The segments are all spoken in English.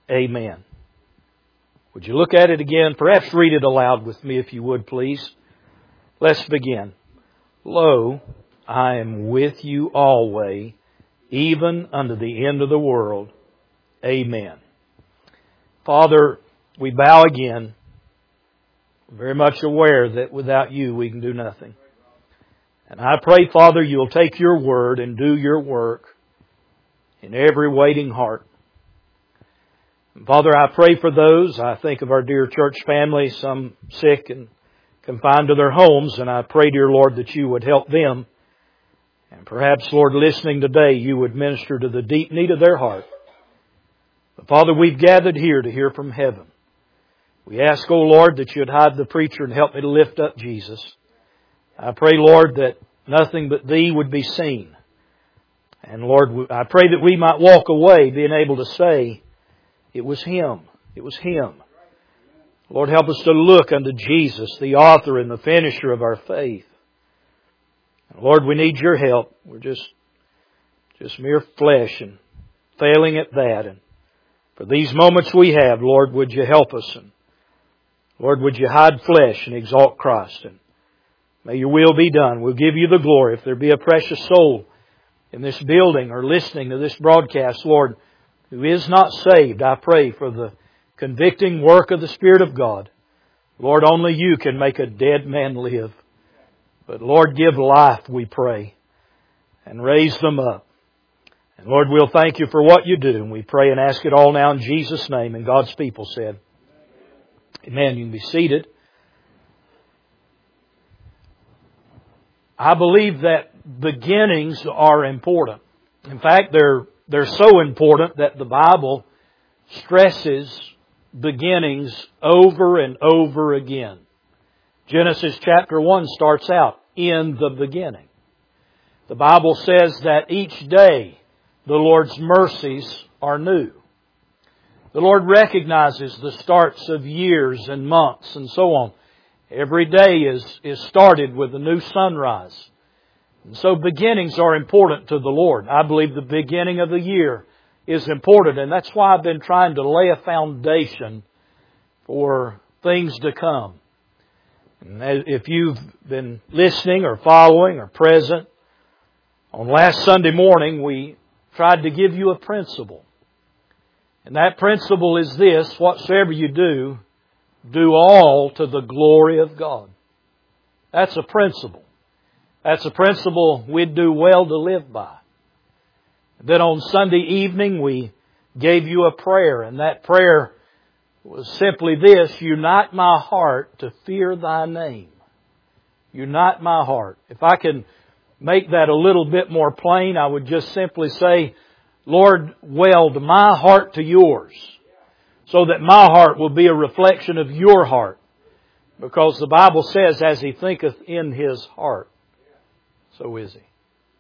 Amen. Would you look at it again? Perhaps read it aloud with me if you would, please. Let's begin. Lo, I am with you always, even unto the end of the world. Amen. Father, we bow again, very much aware that without you we can do nothing. And I pray, Father, you'll take your word and do your work in every waiting heart. And Father, I pray for those. I think of our dear church family, some sick and confined to their homes, and I pray, dear Lord, that you would help them. And perhaps, Lord, listening today, you would minister to the deep need of their heart. But Father, we've gathered here to hear from heaven. We ask, O Lord, that you'd hide the preacher and help me to lift up Jesus. I pray, Lord, that nothing but Thee would be seen. And Lord, I pray that we might walk away being able to say, it was Him. It was Him. Lord, help us to look unto Jesus, the author and the finisher of our faith. And Lord, we need your help. We're just mere flesh and failing at that. And for these moments we have, Lord, would you help us? And Lord, would you hide flesh and exalt Christ? And may your will be done. We'll give you the glory. If there be a precious soul in this building or listening to this broadcast, Lord, who is not saved, I pray for the convicting work of the Spirit of God. Lord, only you can make a dead man live. But Lord, give life, we pray, and raise them up. And Lord, we'll thank you for what you do. And we pray and ask it all now in Jesus' name. And God's people said, Amen. You can be seated. I believe that beginnings are important. In fact, they're so important that the Bible stresses beginnings over and over again. Genesis chapter 1 starts out, in the beginning. The Bible says that each day the Lord's mercies are new. The Lord recognizes the starts of years and months and so on. Every day is started with a new sunrise. And so beginnings are important to the Lord. I believe the beginning of the year is important, and that's why I've been trying to lay a foundation for things to come. And if you've been listening or following or present, on last Sunday morning we tried to give you a principle. And that principle is this: whatsoever you do, do all to the glory of God. That's a principle. That's a principle we'd do well to live by. Then on Sunday evening we gave you a prayer, and that prayer was simply this: unite my heart to fear Thy name. Unite my heart. If I can make that a little bit more plain, I would just simply say, Lord, weld my heart to yours, so that my heart will be a reflection of your heart. Because the Bible says, as he thinketh in his heart, so is he.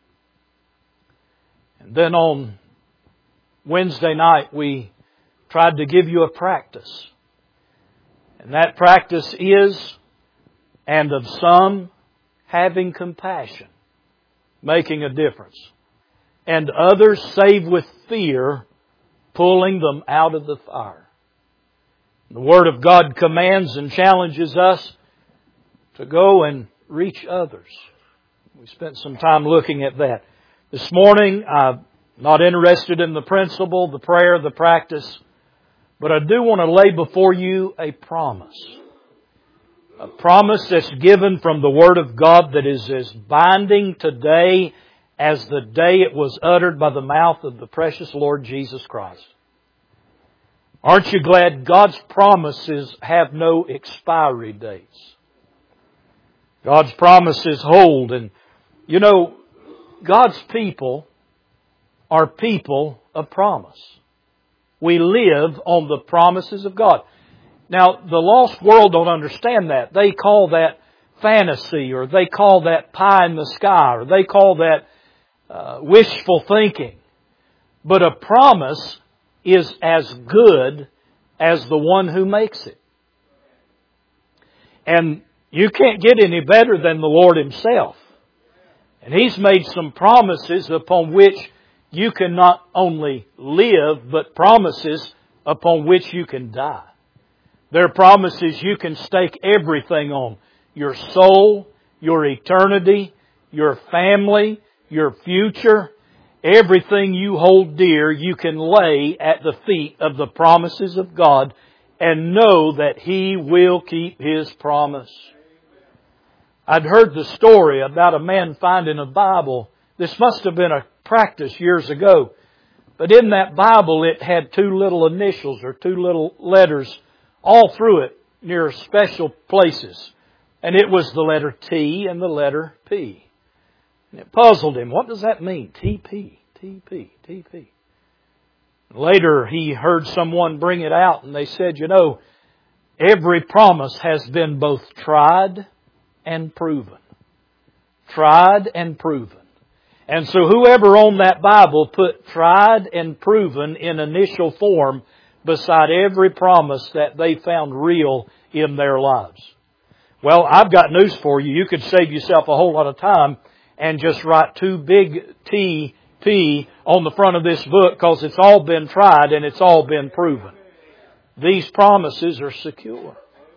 And then on Wednesday night we tried to give you a practice. And that practice is, and of some having compassion, making a difference. And others save with fear, pulling them out of the fire. The Word of God commands and challenges us to go and reach others. We spent some time looking at that. This morning, I'm not interested in the principle, the prayer, the practice, but I do want to lay before you a promise. A promise that's given from the Word of God that is as binding today as the day it was uttered by the mouth of the precious Lord Jesus Christ. Aren't you glad God's promises have no expiry dates? God's promises hold. And you know, God's people are people of promise. We live on the promises of God. Now, the lost world don't understand that. They call that fantasy, or they call that pie in the sky, or they call that wishful thinking. But a promise is as good as the one who makes it. And you can't get any better than the Lord Himself. And He's made some promises upon which you can not only live, but promises upon which you can die. They're promises you can stake everything on. Your soul, your eternity, your family, your future, everything you hold dear, you can lay at the feet of the promises of God and know that He will keep His promise. I'd heard the story about a man finding a Bible. This must have been a practice years ago. But in that Bible it had two little initials or two little letters all through it near special places. And it was the letter T and the letter P. And it puzzled him. What does that mean? TP, TP, TP. Later he heard someone bring it out and they said, you know, every promise has been both tried and proven. Tried and proven. And so whoever owned that Bible put tried and proven in initial form beside every promise that they found real in their lives. Well, I've got news for you. You could save yourself a whole lot of time and just write two big T.P. on the front of this book because it's all been tried and it's all been proven. These promises are secure.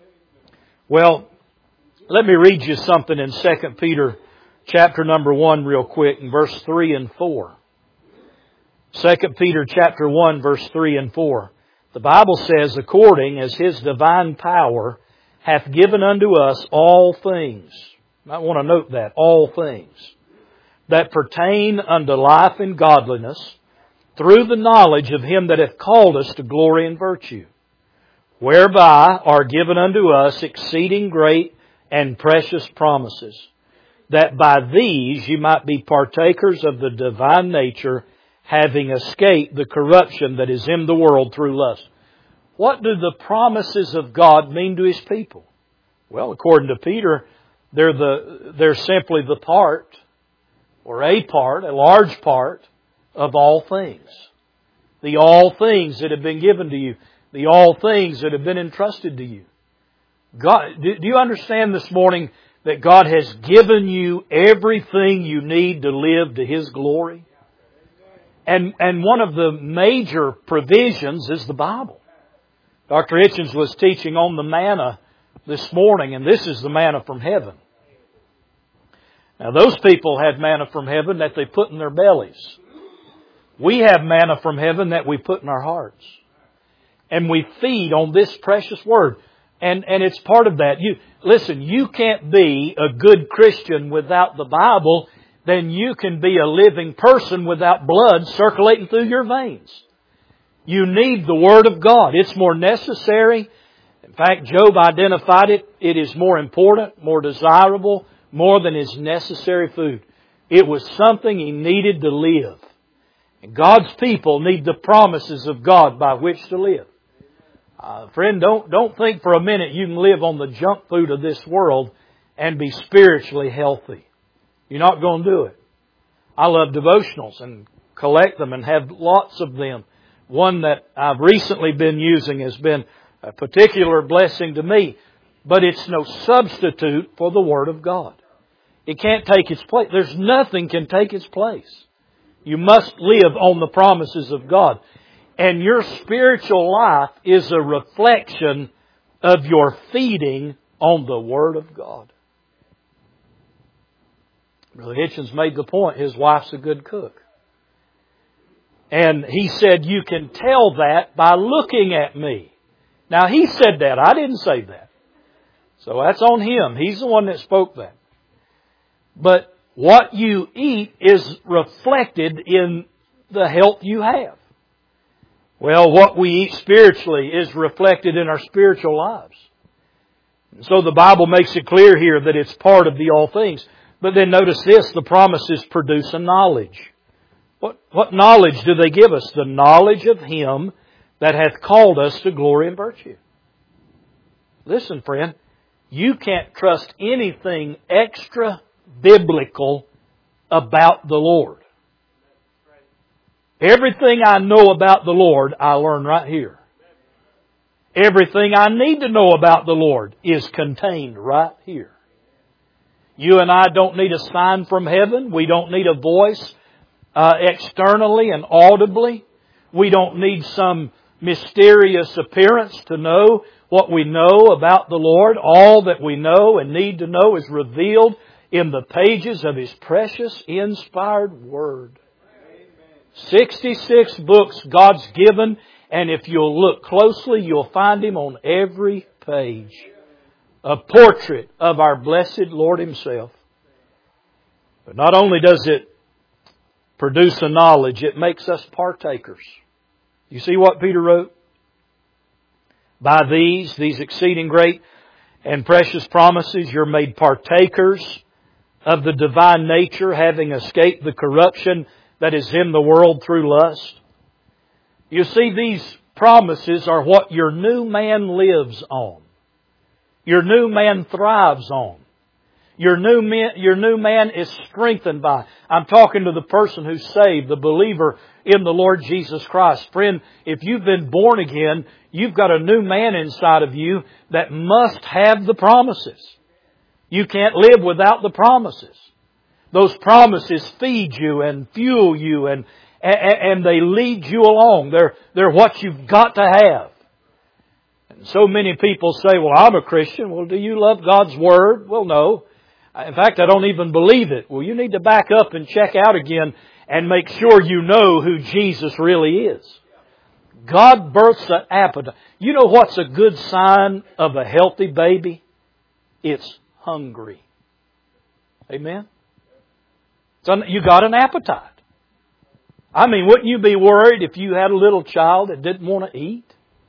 Well, let me read you something in 2 Peter chapter number 1 real quick in verse 3 and 4. 2 Peter chapter 1 verse 3 and 4. The Bible says, according as His divine power hath given unto us all things. You might want to note that, all things, that pertain unto life and godliness, through the knowledge of Him that hath called us to glory and virtue, whereby are given unto us exceeding great and precious promises, that by these ye might be partakers of the divine nature, having escaped the corruption that is in the world through lust. What do the promises of God mean to His people? Well, according to Peter, they're simply the part, or a part, a large part, of all things. The all things that have been given to you. The all things that have been entrusted to you. God, do you understand this morning that God has given you everything you need to live to His glory? And one of the major provisions is the Bible. Dr. Hitchens was teaching on the manna this morning, and this is the manna from heaven. Now those people had manna from heaven that they put in their bellies. We have manna from heaven that we put in our hearts. And we feed on this precious Word. And it's part of that. Listen, you can't be a good Christian without the Bible. Then you can be a living person without blood circulating through your veins. You need the Word of God. It's more necessary. In fact, Job identified it. It is more important, more desirable, more than his necessary food. It was something he needed to live. And God's people need the promises of God by which to live. Friend, don't think for a minute you can live on the junk food of this world and be spiritually healthy. You're not going to do it. I love devotionals and collect them and have lots of them. One that I've recently been using has been a particular blessing to me. But it's no substitute for the Word of God. It can't take its place. There's nothing can take its place. You must live on the promises of God. And your spiritual life is a reflection of your feeding on the Word of God. Brother Hitchens made the point, his wife's a good cook. And he said, you can tell that by looking at me. Now he said that, I didn't say that. So that's on him. He's the one that spoke that. But what you eat is reflected in the health you have. Well, what we eat spiritually is reflected in our spiritual lives. And so the Bible makes it clear here that it's part of the all things. But then notice this, the promises produce a knowledge. What knowledge do they give us? The knowledge of Him that hath called us to glory and virtue. Listen, friend, you can't trust anything extra biblical about the Lord. Everything I know about the Lord, I learn right here. Everything I need to know about the Lord is contained right here. You and I don't need a sign from heaven. We don't need a voice externally and audibly. We don't need some mysterious appearance to know what we know about the Lord. All that we know and need to know is revealed in the pages of His precious, inspired Word. 66 books God's given, and if you'll look closely, you'll find Him on every page. A portrait of our blessed Lord Himself. But not only does it produce a knowledge, it makes us partakers. You see what Peter wrote? By these exceeding great and precious promises, you're made partakers of the divine nature, having escaped the corruption that is in the world through lust. You see, these promises are what your new man lives on. Your new man thrives on. Your new man is strengthened by. I'm talking to the person who's saved, the believer in the Lord Jesus Christ. Friend, if you've been born again, you've got a new man inside of you that must have the promises. You can't live without the promises. Those promises feed you and fuel you and they lead you along. They're what you've got to have. And so many people say, well, I'm a Christian. Well, do you love God's Word? Well, no. In fact, I don't even believe it. Well, you need to back up and check out again and make sure you know who Jesus really is. God births an appetite. You know what's a good sign of a healthy baby? It's hungry. Amen? So you got an appetite. I mean, wouldn't you be worried if you had a little child that didn't want to eat?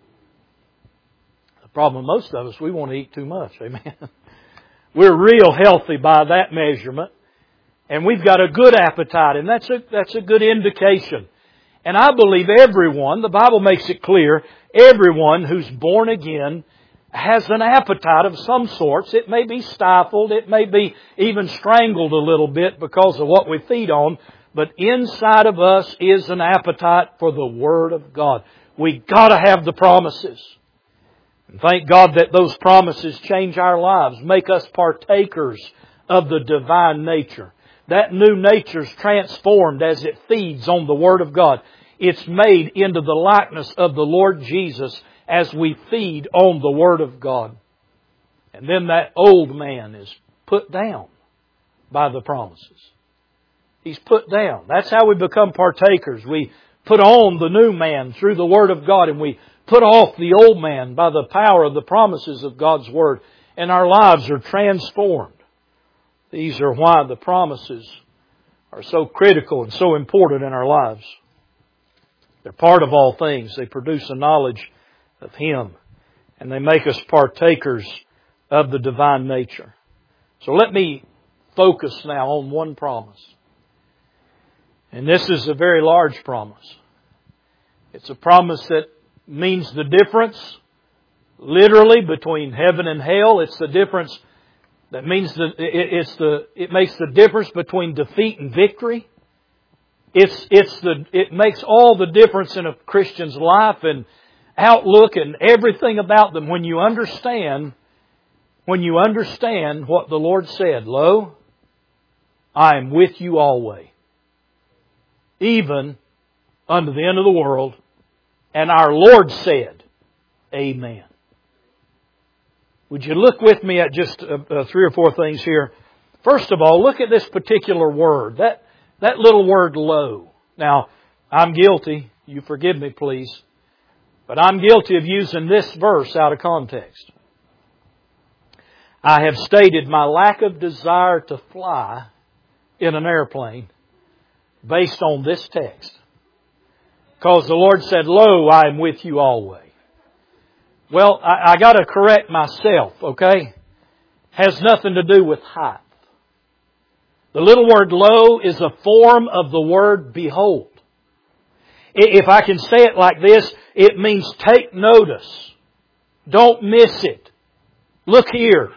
The problem with most of us, we want to eat too much. Amen? We're real healthy by that measurement. And we've got a good appetite, and that's a good indication. And I believe everyone, the Bible makes it clear, everyone who's born again has an appetite of some sorts. It may be stifled, it may be even strangled a little bit because of what we feed on, but inside of us is an appetite for the Word of God. We got to have the promises. And thank God that those promises change our lives, make us partakers of the divine nature. That new nature's transformed as it feeds on the Word of God. It's made into the likeness of the Lord Jesus as we feed on the Word of God. And then that old man is put down by the promises. He's put down. That's how we become partakers. We put on the new man through the Word of God, and we put off the old man by the power of the promises of God's Word. And our lives are transformed. These are why the promises are so critical and so important in our lives. They're part of all things. They produce a knowledge of Him. And they make us partakers of the divine nature. So let me focus now on one promise. And this is a very large promise. It's a promise that means the difference, literally, between heaven and hell. It's the difference that means that it makes the difference between defeat and victory. It makes all the difference in a Christian's life and outlook and everything about them when you understand what the Lord said. Lo, I am with you always, even unto the end of the world. And our Lord said, Amen. Would you look with me at just 3 or 4 things here? First of all, look at this particular word. That little word, lo. Now, I'm guilty. You forgive me, please. But I'm guilty of using this verse out of context. I have stated my lack of desire to fly in an airplane based on this text. Because the Lord said, Lo, I am with you always. Well, I got to correct myself, okay? Has nothing to do with height. The little word lo is a form of the word behold. If I can say it like this, it means take notice. Don't miss it. Look here.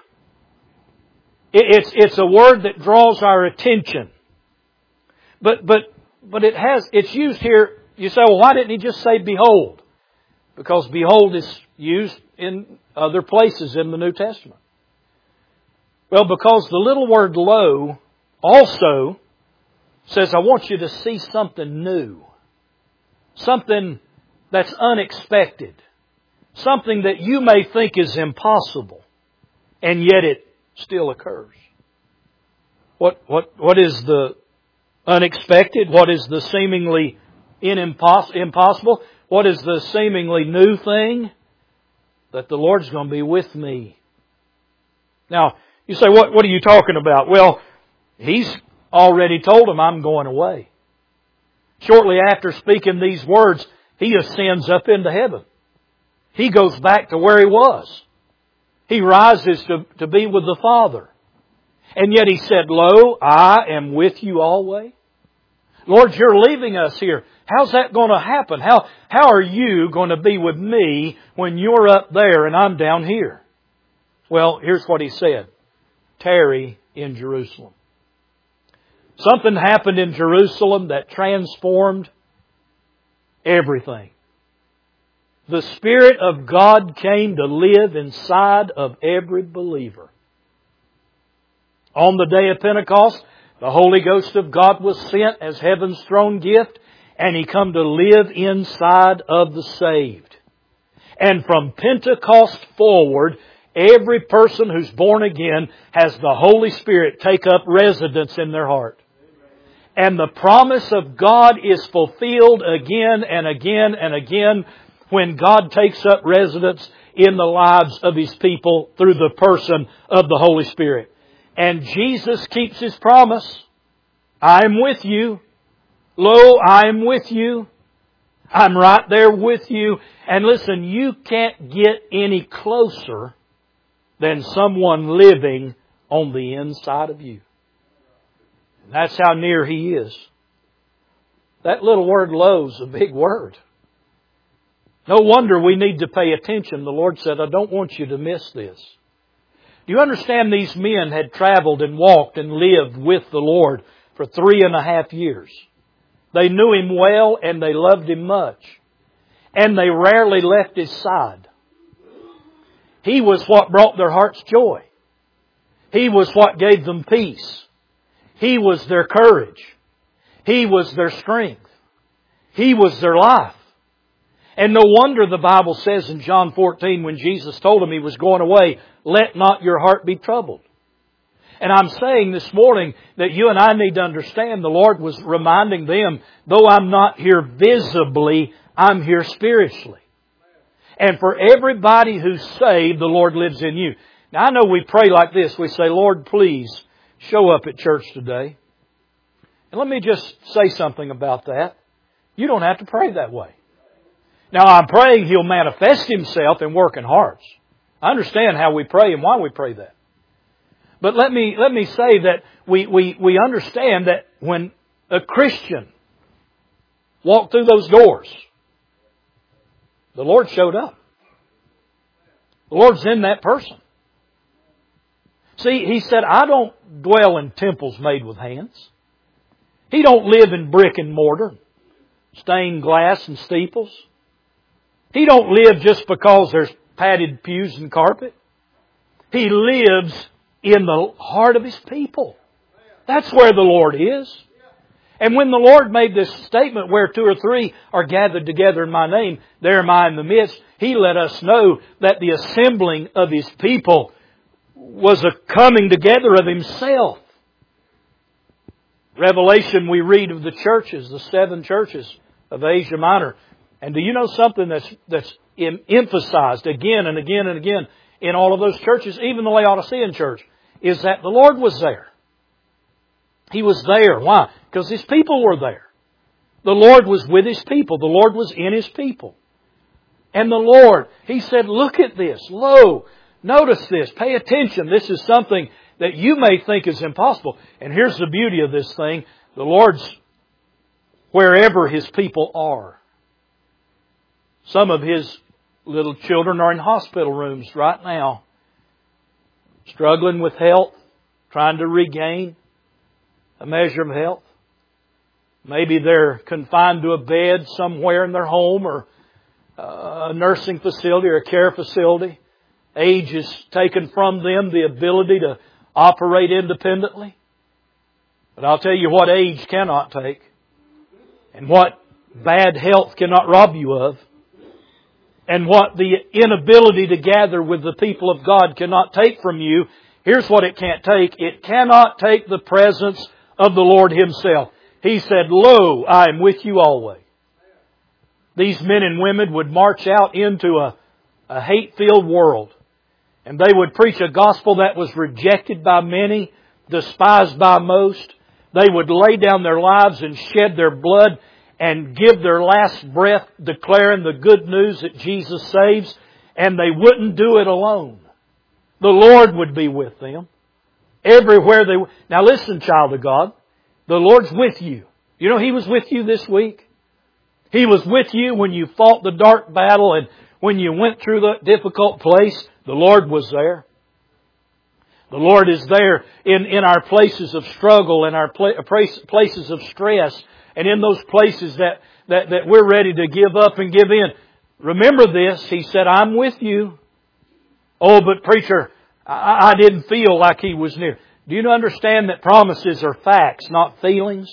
It's a word that draws our attention. But it's used here. You say, well, why didn't He just say behold? Because behold is used in other places in the New Testament. Well, because the little word lo also says, I want you to see something new. Something that's unexpected. Something that you may think is impossible, and yet it still occurs. What is the unexpected? What is the seemingly impossible? What is the seemingly new thing? That the Lord's going to be with me. Now, you say, what are you talking about? Well, He's already told him, I'm going away. Shortly after speaking these words, He ascends up into heaven. He goes back to where He was. He rises to be with the Father. And yet He said, Lo, I am with you always. Lord, You're leaving us here. How's that going to happen? How are You going to be with me when You're up there and I'm down here? Well, here's what He said. Tarry in Jerusalem. Something happened in Jerusalem that transformed everything. The Spirit of God came to live inside of every believer. On the day of Pentecost, the Holy Ghost of God was sent as heaven's throne gift, and He come to live inside of the saved. And from Pentecost forward, every person who's born again has the Holy Spirit take up residence in their heart. And the promise of God is fulfilled again and again and again when God takes up residence in the lives of His people through the person of the Holy Spirit. And Jesus keeps His promise. I am with you. Lo, I am with you. I'm right there with you. And listen, you can't get any closer than someone living on the inside of you. And that's how near He is. That little word lo is a big word. No wonder we need to pay attention. The Lord said, I don't want you to miss this. Do you understand these men had traveled and walked and lived with the Lord for 3.5 years? They knew Him well and they loved Him much. And they rarely left His side. He was what brought their hearts joy. He was what gave them peace. He was their courage. He was their strength. He was their life. And no wonder the Bible says in John 14 when Jesus told them He was going away, let not your heart be troubled. And I'm saying this morning that you and I need to understand the Lord was reminding them, though I'm not here visibly, I'm here spiritually. And for everybody who's saved, the Lord lives in you. Now I know we pray like this. We say, Lord, please show up at church today. And let me just say something about that. You don't have to pray that way. Now I'm praying He'll manifest Himself in working hearts. I understand how we pray and why we pray that. But let me say that we understand that when a Christian walked through those doors, the Lord showed up. The Lord's in that person. See, He said, I don't dwell in temples made with hands. He don't live in brick and mortar, stained glass and steeples. He don't live just because there's padded pews and carpet. He lives in the heart of His people. That's where the Lord is. And when the Lord made this statement, where 2 or 3 are gathered together in My name, there am I in the midst, He let us know that the assembling of His people was a coming together of Himself. Revelation, we read of the churches, the 7 churches of Asia Minor. And do you know something that's emphasized again and again and again in all of those churches, even the Laodicean church, is that the Lord was there. He was there. Why? Because His people were there. The Lord was with His people. The Lord was in His people. And the Lord, He said, look at this. Lo, notice this. Pay attention. This is something that you may think is impossible. And here's the beauty of this thing. The Lord's wherever His people are. Some of His little children are in hospital rooms right now, struggling with health, trying to regain a measure of health. Maybe they're confined to a bed somewhere in their home or a nursing facility or a care facility. Age has taken from them the ability to operate independently. But I'll tell you what age cannot take and what bad health cannot rob you of and what the inability to gather with the people of God cannot take from you, here's what it can't take. It cannot take the presence of the Lord Himself. He said, "Lo, I am with you always." These men and women would march out into a hate-filled world. And they would preach a gospel that was rejected by many, despised by most. They would lay down their lives and shed their blood and give their last breath declaring the good news that Jesus saves. And they wouldn't do it alone. The Lord would be with them. Everywhere they went. Now listen, child of God. The Lord's with you. You know He was with you this week? He was with you when you fought the dark battle and when you went through the difficult place. The Lord was there. The Lord is there in our places of struggle, in our places of stress, and in those places that we're ready to give up and give in. Remember this, He said, "I'm with you." Oh, but preacher, I didn't feel like He was near. Do you understand that promises are facts, not feelings?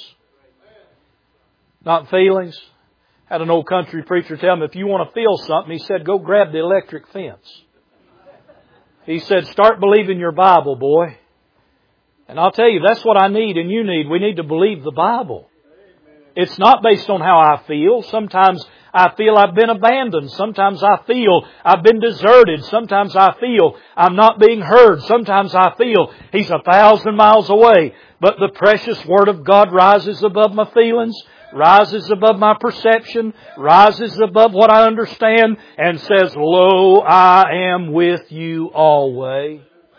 Not feelings. Had an old country preacher tell me, if you want to feel something, he said, go grab the electric fence. He said, start believing your Bible, boy. And I'll tell you, that's what I need and you need. We need to believe the Bible. It's not based on how I feel. Sometimes I feel I've been abandoned. Sometimes I feel I've been deserted. Sometimes I feel I'm not being heard. Sometimes I feel He's 1,000 miles away. But the precious Word of God rises above my feelings, rises above my perception, rises above what I understand, and says, "Lo, I am with you always."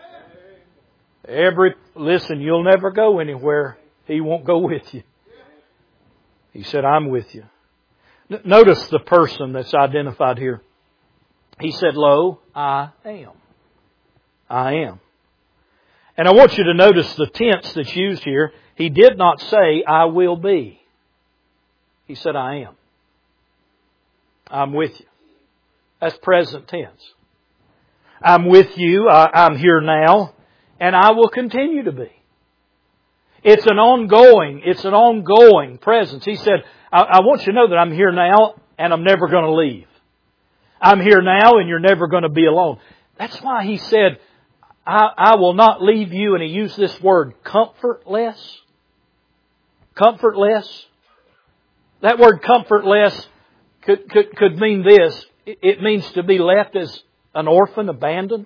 Listen, you'll never go anywhere He won't go with you. He said, "I'm with you." Notice the person that's identified here. He said, "Lo, I am." I am. And I want you to notice the tense that's used here. He did not say, "I will be." He said, "I am." I'm with you. That's present tense. I'm with you. I'm here now. And I will continue to be. It's an ongoing presence. He said, I want you to know that I'm here now and I'm never going to leave. I'm here now and you're never going to be alone. That's why He said, I will not leave you. And He used this word, comfortless. Comfortless. That word comfortless could mean this. It means to be left as an orphan, abandoned.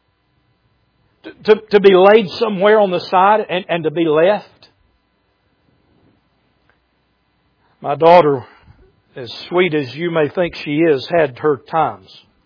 To be laid somewhere on the side and to be left. My daughter, as sweet as you may think she is, had her times.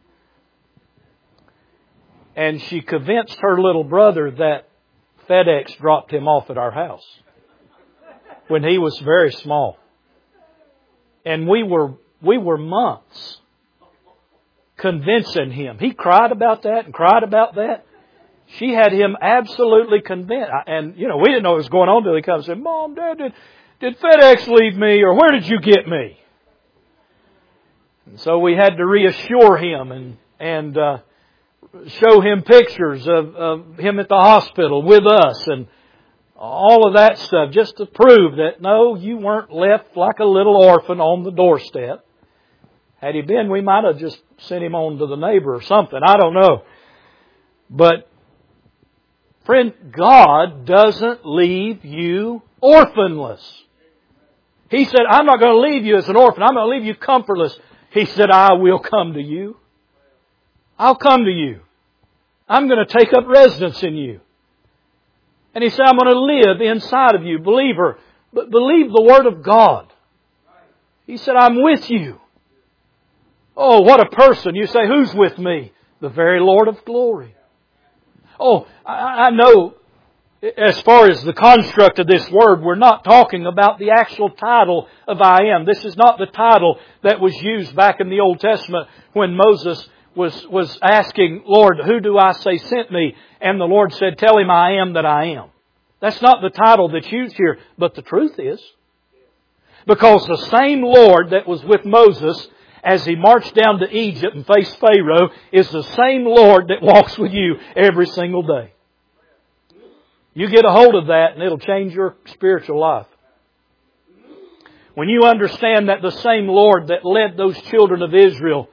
And she convinced her little brother that FedEx dropped him off at our house when he was very small. And we were months convincing him. He cried about that and cried about that. She had him absolutely convinced. And, we didn't know what was going on until he comes and said, "Mom, Dad, did FedEx leave me? Or where did you get me?" And so we had to reassure him and show him pictures of him at the hospital with us and all of that stuff just to prove that, no, you weren't left like a little orphan on the doorstep. Had he been, we might have just sent him on to the neighbor or something. I don't know. But, friend, God doesn't leave you orphanless. He said, "I'm not going to leave you as an orphan. I'm going to leave you comfortless." He said, "I will come to you. I'll come to you. I'm going to take up residence in you." And He said, "I'm going to live inside of you." Believer, but believe the Word of God. He said, "I'm with you." Oh, what a person. You say, "Who's with me?" The very Lord of glory. Oh, I know as far as the construct of this word, we're not talking about the actual title of I am. This is not the title that was used back in the Old Testament when Moses was asking, "Lord, who do I say sent me?" And the Lord said, "Tell him I am that I am." That's not the title that's used here, but the truth is. Because the same Lord that was with Moses as he marched down to Egypt and faced Pharaoh is the same Lord that walks with you every single day. You get a hold of that and it'll change your spiritual life. When you understand that the same Lord that led those children of Israel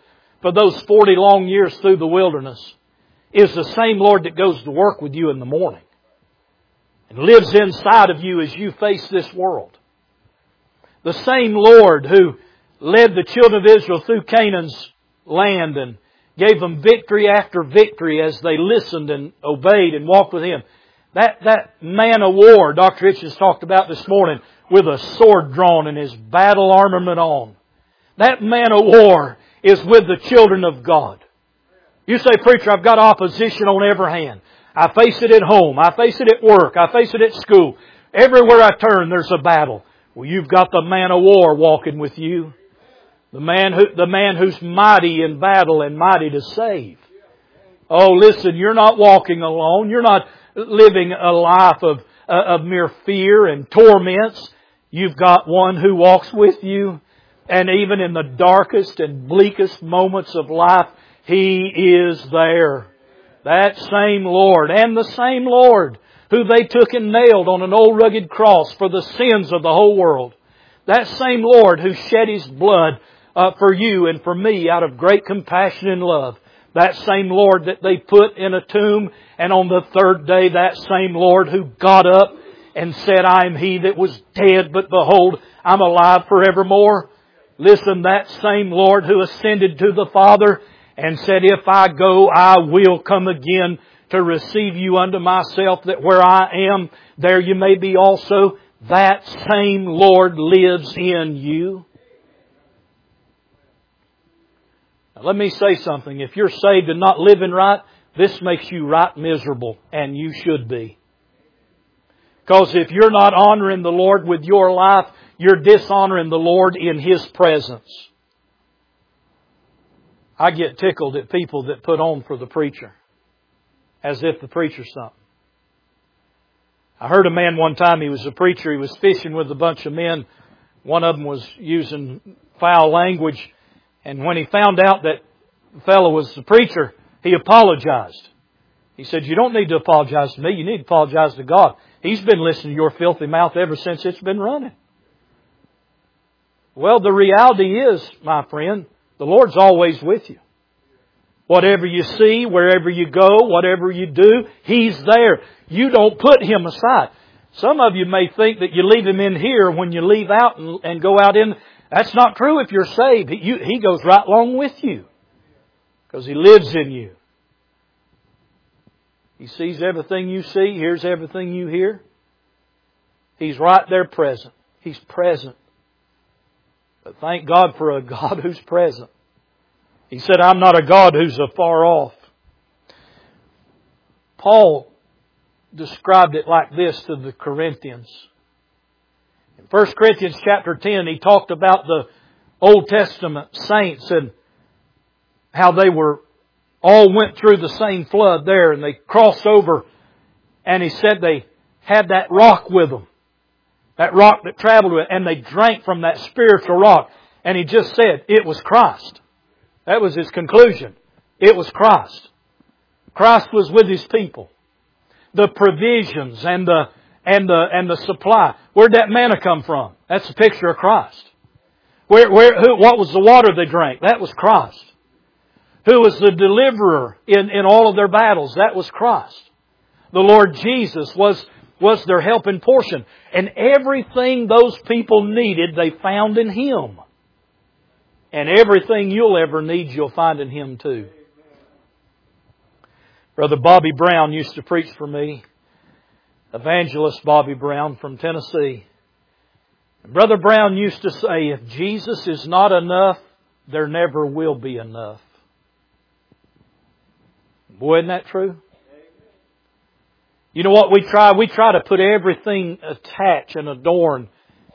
for those 40 long years through the wilderness is the same Lord that goes to work with you in the morning and lives inside of you as you face this world. The same Lord who led the children of Israel through Canaan's land and gave them victory after victory as they listened and obeyed and walked with Him. That man of war Dr. Hitchens talked about this morning with a sword drawn and his battle armament on. That man of war is with the children of God. You say, preacher, I've got opposition on every hand. I face it at home. I face it at work. I face it at school. Everywhere I turn, there's a battle. Well, you've got the man of war walking with you. The man who's mighty in battle and mighty to save. Oh, listen, you're not walking alone. You're not living a life of mere fear and torments. You've got one who walks with you. And even in the darkest and bleakest moments of life, He is there. That same Lord, and the same Lord who they took and nailed on an old rugged cross for the sins of the whole world. That same Lord who shed His blood for you and for me out of great compassion and love. That same Lord that they put in a tomb, and on the third day that same Lord who got up and said, I am He that was dead, but behold, I'm alive forevermore. Listen, that same Lord who ascended to the Father and said, if I go, I will come again to receive you unto myself, that where I am, there you may be also. That same Lord lives in you. Now, let me say something. If you're saved and not living right, this makes you right miserable, and you should be. Because if you're not honoring the Lord with your life, you're dishonoring the Lord in His presence. I get tickled at people that put on for the preacher, as if the preacher's something. I heard a man one time, he was a preacher, he was fishing with a bunch of men. One of them was using foul language. And when he found out that the fellow was the preacher, he apologized. He said, you don't need to apologize to me, you need to apologize to God. He's been listening to your filthy mouth ever since it's been running. Well, the reality is, my friend, the Lord's always with you. Whatever you see, wherever you go, whatever you do, He's there. You don't put Him aside. Some of you may think that you leave Him in here when you leave out and go out in. That's not true if you're saved. He goes right along with you. Because He lives in you. He sees everything you see, hears everything you hear. He's right there present. He's present. But thank God for a God who's present. He said, I'm not a God who's afar off. Paul described it like this to the Corinthians. In 1 Corinthians chapter 10, he talked about the Old Testament saints and how they all went through the same flood there and they crossed over. And he said they had that rock with them. That rock that traveled with, and they drank from that spiritual rock. And he just said, it was Christ. That was his conclusion. It was Christ. Christ was with His people. The provisions and the supply. Where'd that manna come from? That's a picture of Christ. What was the water they drank? That was Christ. Who was the deliverer in all of their battles? That was Christ. The Lord Jesus was their helping portion. And everything those people needed, they found in Him. And everything you'll ever need, you'll find in Him too. Brother Bobby Brown used to preach for me. Evangelist Bobby Brown from Tennessee. And Brother Brown used to say, if Jesus is not enough, there never will be enough. Boy, isn't that true? You know what we try? We try to put everything attached and adorn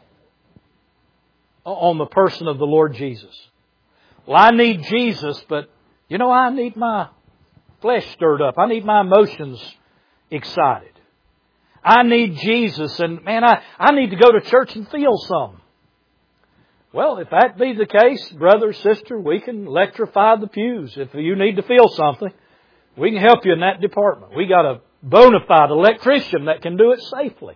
on the person of the Lord Jesus. Well, I need Jesus, but I need my flesh stirred up. I need my emotions excited. I need Jesus, and man, I need to go to church and feel something. Well, if that be the case, brother, sister, we can electrify the pews. If you need to feel something, we can help you in that department. We got a bona fide electrician that can do it safely.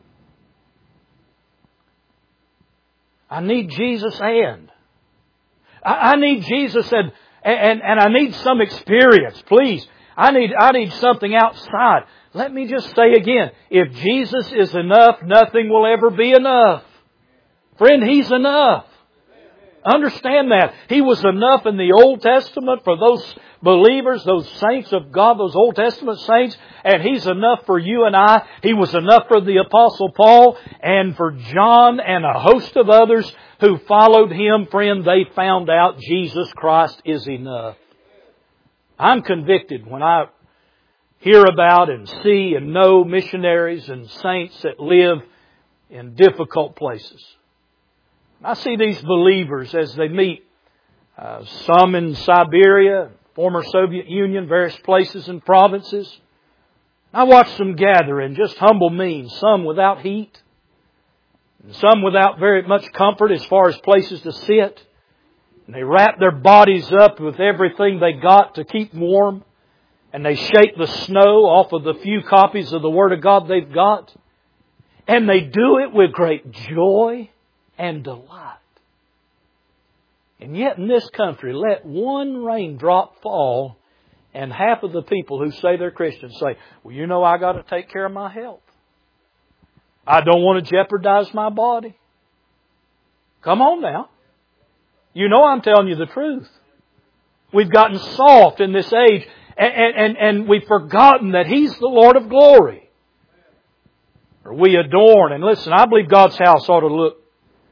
I need Jesus and I need Jesus and I need some experience. Please. I need something outside. Let me just say again, if Jesus is enough, nothing will ever be enough. Friend, He's enough. Understand that. He was enough in the Old Testament for those believers, those saints of God, those Old Testament saints, and He's enough for you and I. He was enough for the Apostle Paul and for John and a host of others who followed Him. Friend, they found out Jesus Christ is enough. I'm convicted when I hear about and see and know missionaries and saints that live in difficult places. I see these believers as they meet, some in Siberia, former Soviet Union, various places and provinces. I watch them gather in just humble means, some without heat, and some without very much comfort as far as places to sit. And they wrap their bodies up with everything they got to keep warm. And they shake the snow off of the few copies of the Word of God they've got. And they do it with great joy and delight. And yet in this country, let one raindrop fall and half of the people who say they're Christians say, well, you know, I got to take care of my health. I don't want to jeopardize my body. Come on now. You know I'm telling you the truth. We've gotten soft in this age and we've forgotten that He's the Lord of glory. Or we adorn. And listen, I believe God's house ought to look,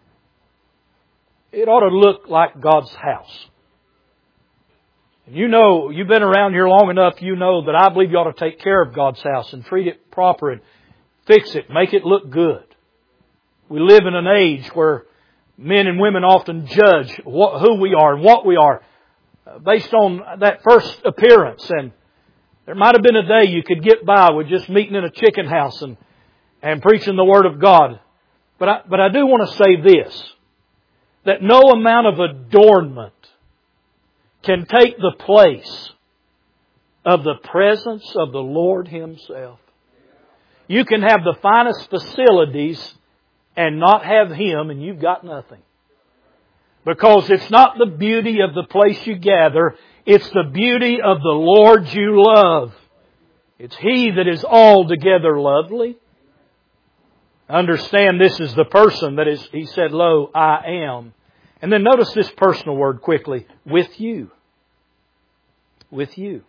it ought to look like God's house. And you know, you've been around here long enough, you know that I believe you ought to take care of God's house and treat it proper and fix it, make it look good. We live in an age where men and women often judge who we are and what we are based on that first appearance. And there might have been a day you could get by with just meeting in a chicken house and preaching the Word of God. But I do want to say this, that no amount of adornment can take the place of the presence of the Lord Himself. You can have the finest facilities and not have Him, and you've got nothing. Because it's not the beauty of the place you gather, it's the beauty of the Lord you love. It's He that is altogether lovely. Understand this is the person that is, He said, lo, I am. And then notice this personal word quickly, with you. With you.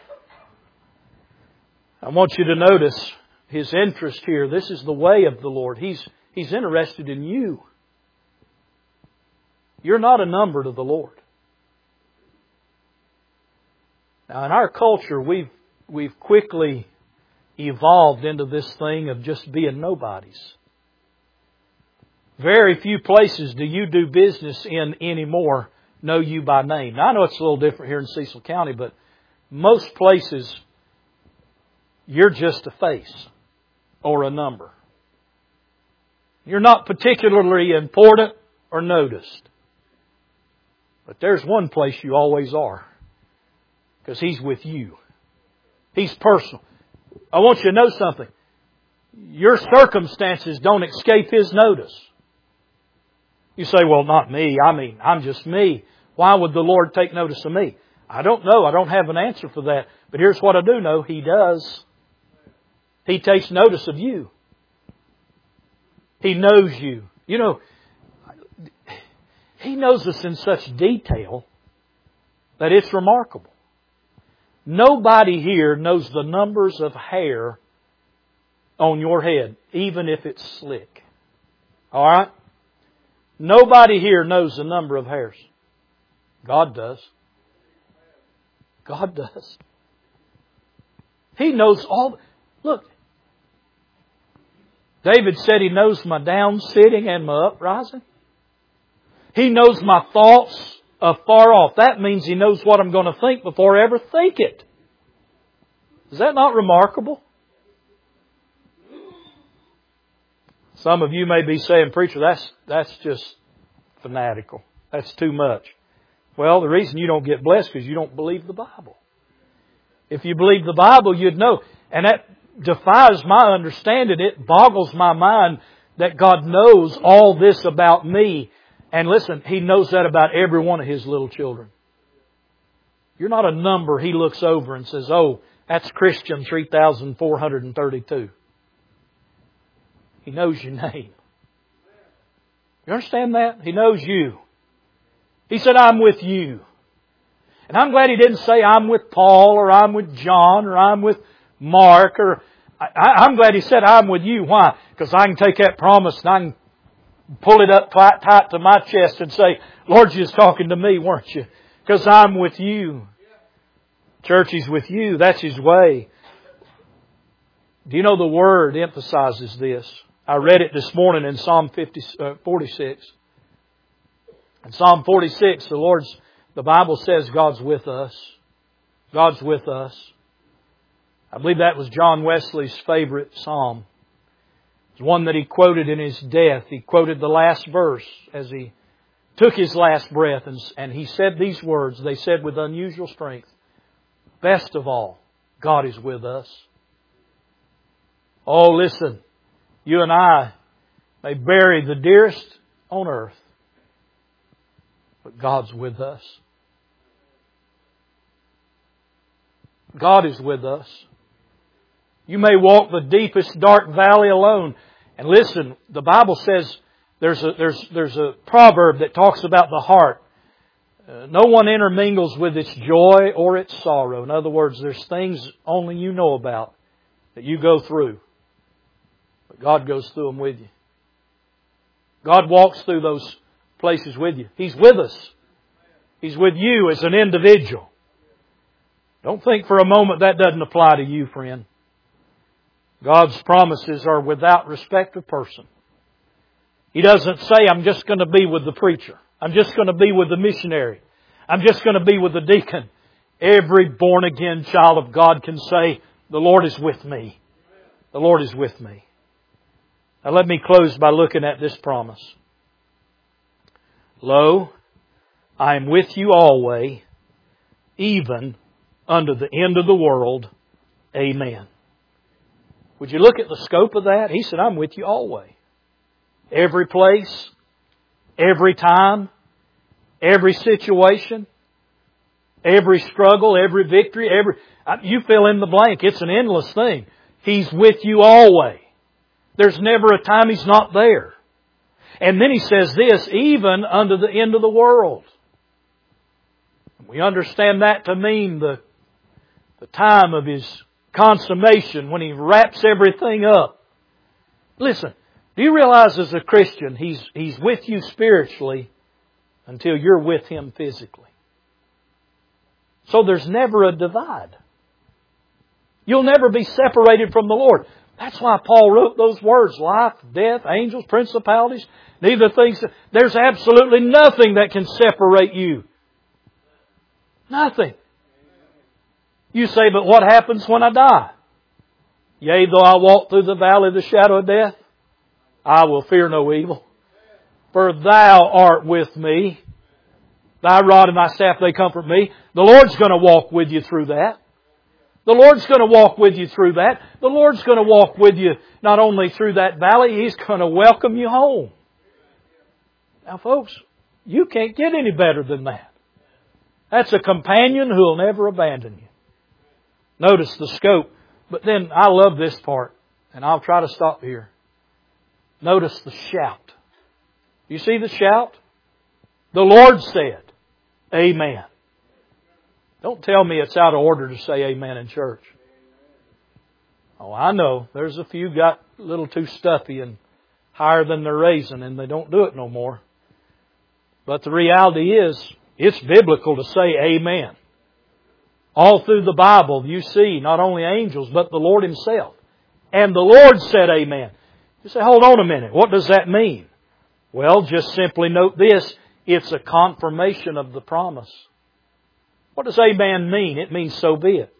I want you to notice His interest here. This is the way of the Lord. He's interested in you. You're not a number to the Lord. Now in our culture, we've quickly evolved into this thing of just being nobodies. Very few places do you do business in anymore know you by name. Now I know it's a little different here in Cecil County, but most places you're just a face or a number. You're not particularly important or noticed. But there's one place you always are. Because He's with you. He's personal. I want you to know something. Your circumstances don't escape His notice. You say, well, not me. I mean, I'm just me. Why would the Lord take notice of me? I don't know. I don't have an answer for that. But here's what I do know. He does. He takes notice of you. He knows you. You know, He knows us in such detail that it's remarkable. Nobody here knows the numbers of hair on your head, even if it's slick. All right? Nobody here knows the number of hairs. God does. God does. He knows all. Look, David said He knows my down sitting and my uprising. He knows my thoughts afar off. That means He knows what I'm going to think before I ever think it. Is that not remarkable? Some of you may be saying, preacher, that's just fanatical. That's too much. Well, the reason you don't get blessed is because you don't believe the Bible. If you believe the Bible, you'd know. And that defies my understanding. It boggles my mind that God knows all this about me. And listen, He knows that about every one of His little children. You're not a number He looks over and says, oh, that's Christian 3,432. He knows your name. You understand that? He knows you. He said, I'm with you. And I'm glad He didn't say, I'm with Paul, or I'm with John, or I'm with Mark, or... I'm glad He said, I'm with you. Why? Because I can take that promise and I can pull it up tight to my chest and say, Lord, you was talking to me, weren't you? Because I'm with you. Church, He's with you. That's His way. Do you know the Word emphasizes this? I read it this morning in Psalm 46. In Psalm 46, the Bible says God's with us. God's with us. I believe that was John Wesley's favorite psalm. It's one that he quoted in his death. He quoted the last verse as he took his last breath, and he said these words. They said with unusual strength, best of all, God is with us. Oh, listen, you and I may bury the dearest on earth, but God's with us. God is with us. You may walk the deepest dark valley alone. And listen, the Bible says there's a proverb that talks about the heart. No one intermingles with its joy or its sorrow. In other words, there's things only you know about that you go through. But God goes through them with you. God walks through those places with you. He's with us. He's with you as an individual. Don't think for a moment that doesn't apply to you, friend. God's promises are without respect of person. He doesn't say, I'm just going to be with the preacher. I'm just going to be with the missionary. I'm just going to be with the deacon. Every born-again child of God can say, the Lord is with me. The Lord is with me. Now let me close by looking at this promise. Lo, I am with you always, even unto the end of the world. Amen. Would you look at the scope of that? He said, I'm with you always. Every place, every time, every situation, every struggle, every victory, you fill in the blank. It's an endless thing. He's with you always. There's never a time He's not there. And then He says this, even unto the end of the world. We understand that to mean the time of His consummation, when He wraps everything up. Listen, do you realize as a Christian, He's with you spiritually until you're with Him physically. So there's never a divide. You'll never be separated from the Lord. That's why Paul wrote those words, life, death, angels, principalities, neither things. There's absolutely nothing that can separate you. Nothing. You say, but what happens when I die? Yea, though I walk through the valley of the shadow of death, I will fear no evil. For Thou art with me. Thy rod and Thy staff, they comfort me. The Lord's going to walk with you through that. The Lord's going to walk with you through that. The Lord's going to walk with you not only through that valley, He's going to welcome you home. Now folks, you can't get any better than that. That's a companion who will never abandon you. Notice the scope. But then I love this part, and I'll try to stop here. Notice the shout. You see the shout? The Lord said, Amen. Don't tell me it's out of order to say amen in church. Oh, I know. There's a few got a little too stuffy and higher than they're raising, and they don't do it no more. But the reality is, it's biblical to say amen. All through the Bible, you see not only angels, but the Lord Himself. And the Lord said amen. You say, hold on a minute. What does that mean? Well, just simply note this. It's a confirmation of the promise. What does amen mean? It means so be it.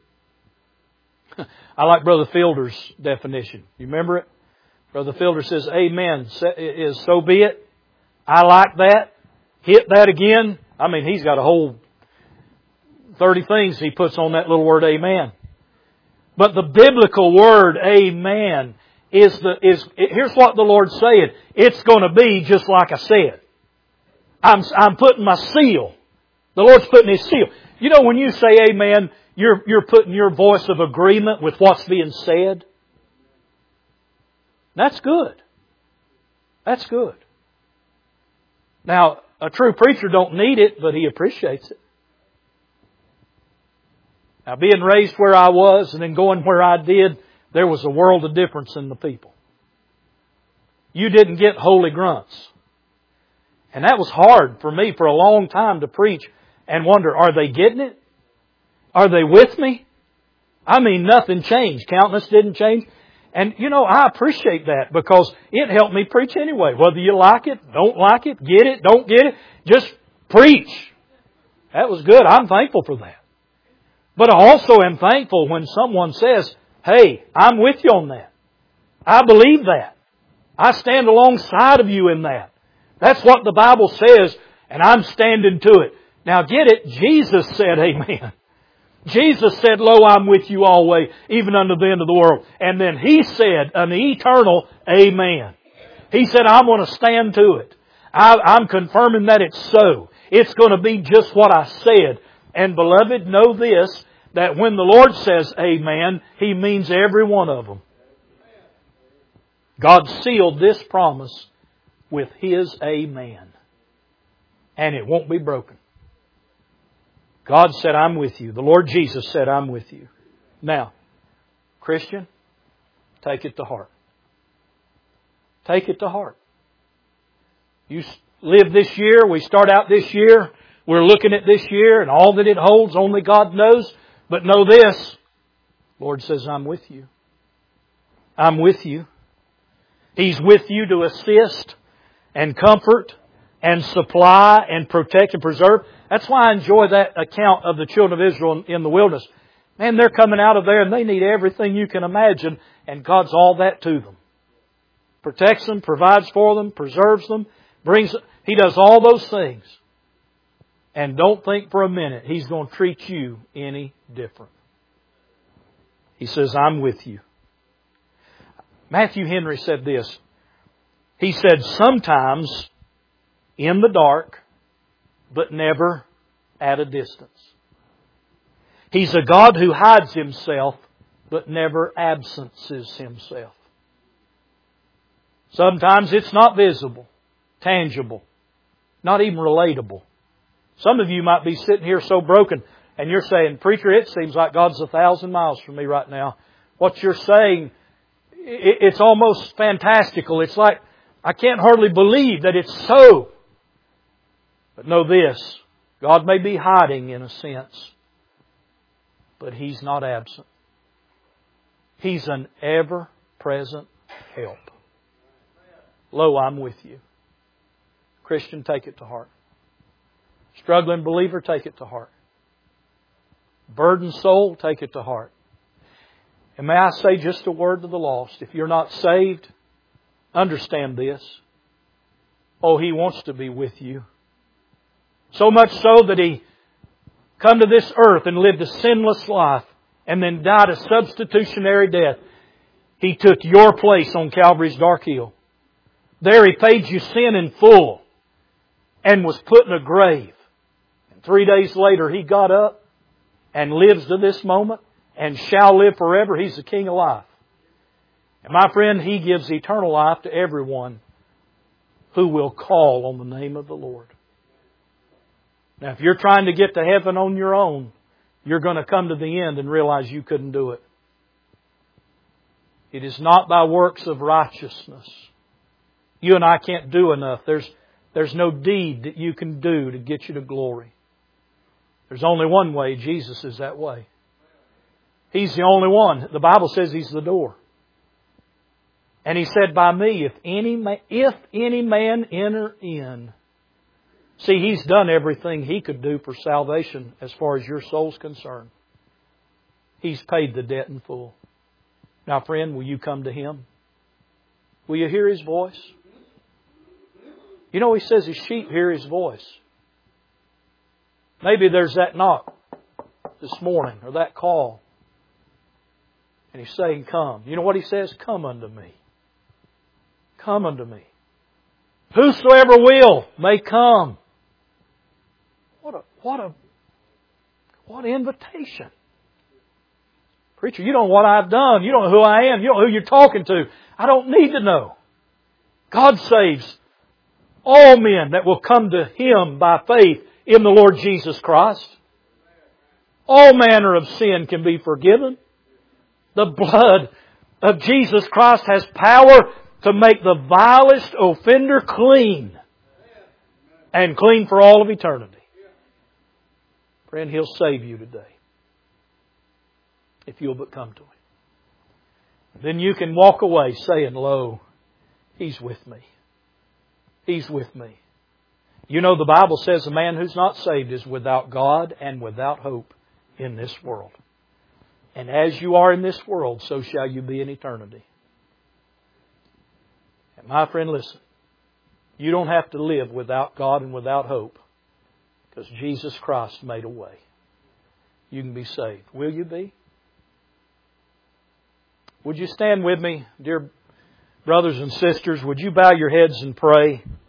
I like Brother Fielder's definition. You remember it? Brother Fielder says, amen is so be it. I like that. Hit that again. I mean, he's got a whole 30 things he puts on that little word amen. But the biblical word amen is here's what the Lord's saying. It's going to be just like I said. I'm putting my seal. The Lord's putting His seal. You know, when you say amen, you're putting your voice of agreement with what's being said. That's good. That's good. Now, a true preacher don't need it, but he appreciates it. Now, being raised where I was and then going where I did, there was a world of difference in the people. You didn't get holy grunts. And that was hard for me for a long time to preach and wonder, are they getting it? Are they with me? I mean, nothing changed. Countenance didn't change. And, you know, I appreciate that because it helped me preach anyway. Whether you like it, don't like it, get it, don't get it, just preach. That was good. I'm thankful for that. But I also am thankful when someone says, hey, I'm with you on that. I believe that. I stand alongside of you in that. That's what the Bible says, and I'm standing to it. Now get it, Jesus said amen. Jesus said, lo, I'm with you always, even unto the end of the world. And then He said an eternal amen. He said, I'm going to stand to it. I'm confirming that it's so. It's going to be just what I said. And beloved, know this, that when the Lord says amen, He means every one of them. God sealed this promise with His amen. And it won't be broken. God said, I'm with you. The Lord Jesus said, I'm with you. Now, Christian, take it to heart. Take it to heart. You live this year. We start out this year. We're looking at this year and all that it holds. Only God knows. But know this. Lord says, I'm with you. I'm with you. He's with you to assist and comfort and supply and protect and preserve. That's why I enjoy that account of the children of Israel in the wilderness. Man, they're coming out of there and they need everything you can imagine, and God's all that to them. Protects them, provides for them, preserves them, He does all those things. And don't think for a minute He's going to treat you any different. He says, I'm with you. Matthew Henry said this. He said, sometimes in the dark, but never at a distance. He's a God who hides Himself, but never absences Himself. Sometimes it's not visible, tangible, not even relatable. Some of you might be sitting here so broken and you're saying, preacher, it seems like God's 1,000 miles from me right now. What you're saying, it's almost fantastical. It's like, I can't hardly believe that it's so. But know this, God may be hiding in a sense, but He's not absent. He's an ever-present help. Lo, I'm with you. Christian, take it to heart. Struggling believer, take it to heart. Burdened soul, take it to heart. And may I say just a word to the lost. If you're not saved, understand this. Oh, He wants to be with you. So much so that He come to this earth and lived a sinless life and then died a substitutionary death. He took your place on Calvary's dark hill. There He paid you sin in full and was put in a grave. And 3 days later He got up and lives to this moment and shall live forever. He's the King of life. And my friend, He gives eternal life to everyone who will call on the name of the Lord. Now, if you're trying to get to heaven on your own, you're going to come to the end and realize you couldn't do it. It is not by works of righteousness. You and I can't do enough. There's no deed that you can do to get you to glory. There's only one way. Jesus is that way. He's the only one. The Bible says He's the door. And He said, by me, if any man enter in. See, He's done everything He could do for salvation as far as your soul's concerned. He's paid the debt in full. Now, friend, will you come to Him? Will you hear His voice? You know, He says His sheep hear His voice. Maybe there's that knock this morning or that call. And He's saying, come. You know what He says? Come unto me. Come unto me. Whosoever will may come. What an invitation. Preacher, you don't know what I've done. You don't know who I am. You don't know who you're talking to. I don't need to know. God saves all men that will come to Him by faith in the Lord Jesus Christ. All manner of sin can be forgiven. The blood of Jesus Christ has power to make the vilest offender clean. And clean for all of eternity. Friend, He'll save you today. If you'll but come to Him. Then you can walk away saying, lo, He's with me. He's with me. You know the Bible says a man who's not saved is without God and without hope in this world. And as you are in this world, so shall you be in eternity. And my friend, listen. You don't have to live without God and without hope. Because Jesus Christ made a way. You can be saved. Will you be? Would you stand with me, dear brothers and sisters? Would you bow your heads and pray?